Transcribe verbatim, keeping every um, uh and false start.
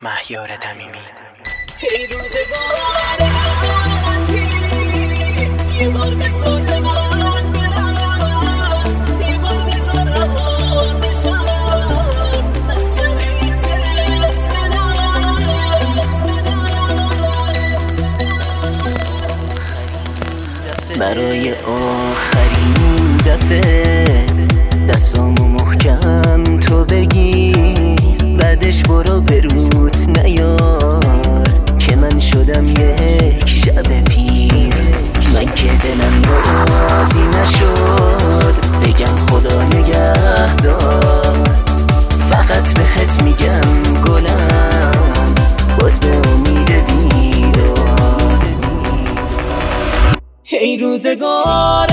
مهیار تمیمی. ای روزگار امانتی یه بار بساز من برست، یه بار بذار رها بشم از شر این طلسم ناز. برای آخرین دفعه دستامو محکم تو بگیر، بعدش برو بروت نیار که من شدم یک شب پیر. من که دلم راضی نشد بگم خدا نگهدار، فقط بهت میگم گلم باز به امید دیدار. ای روزگار